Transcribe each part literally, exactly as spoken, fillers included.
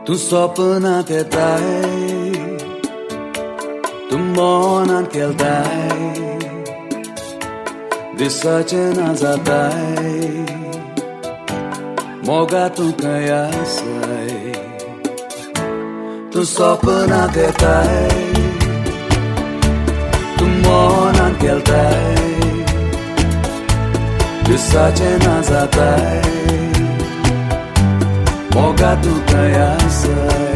Tu स्वप्नात येताय, तू मनात केलताय, दिसाचे ना जाताय, मोगा तू कयासाय. तू स्वप्नात येताय, तू मनात केलताय, दिसाचे ना जाताय, मोगा तू कयासाय.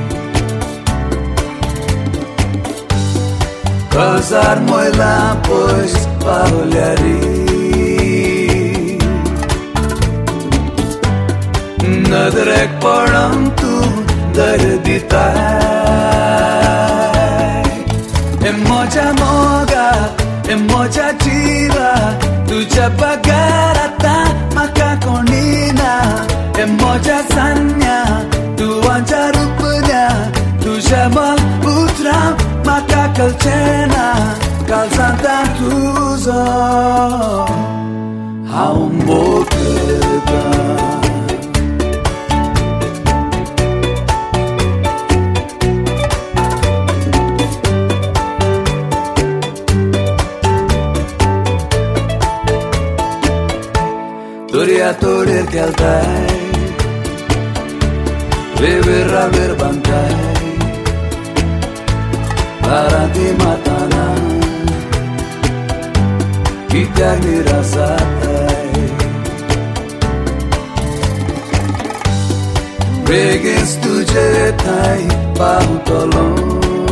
Kazar moila pois paulhari Nadrek padam tu darditai E moja moga, e moja jiva Tuja bagarata maka konina E moja sanya, tu anja rupnya Tuja mal putra maka kalchena kalzanta tuzo haumbokrda Doria torir keltai Beberra berbantai Arati matana Kita dirasatai Regis tuje thai pau tolong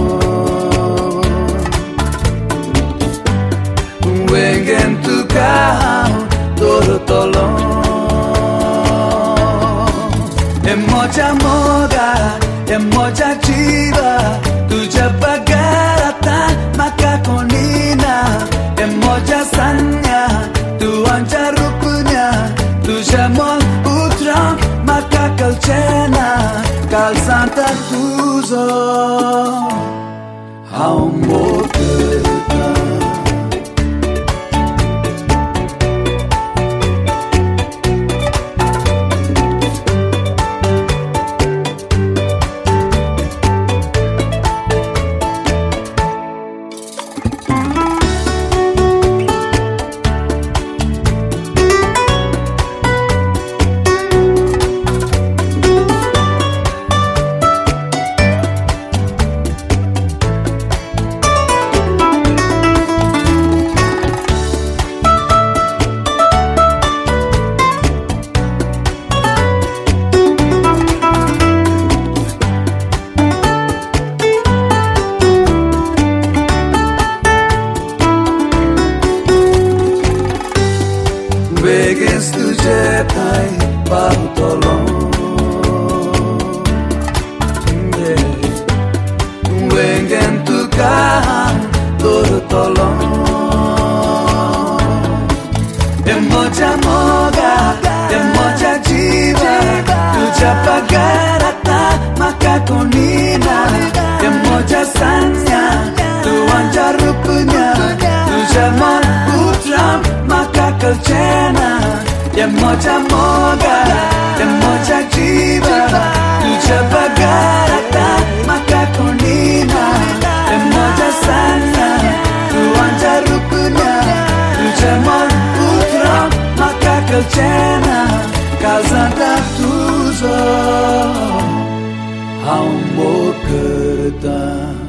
Wengen tu kau toro tolong Emoja moga, emoja jiva Tuja bagarata maka konina Emoja sanya tu anja rupnya Tuja mol putra maka kalchena Kalsanta tuzo haumbokrda Regis tuje thai pau tolong Wengen tu kau toro tolong Emoja moga, emoja jiva Tuja bagarata maka konina Emoja sanya tu anja rupnya Tuja mal putra maka kalchena Emoja moga, emoja jiva Tuja bagarata maka konina Emoja sanya tu anja rupnya Tuja mal putra maka kalchena Kalzanta tuzo haumbokrda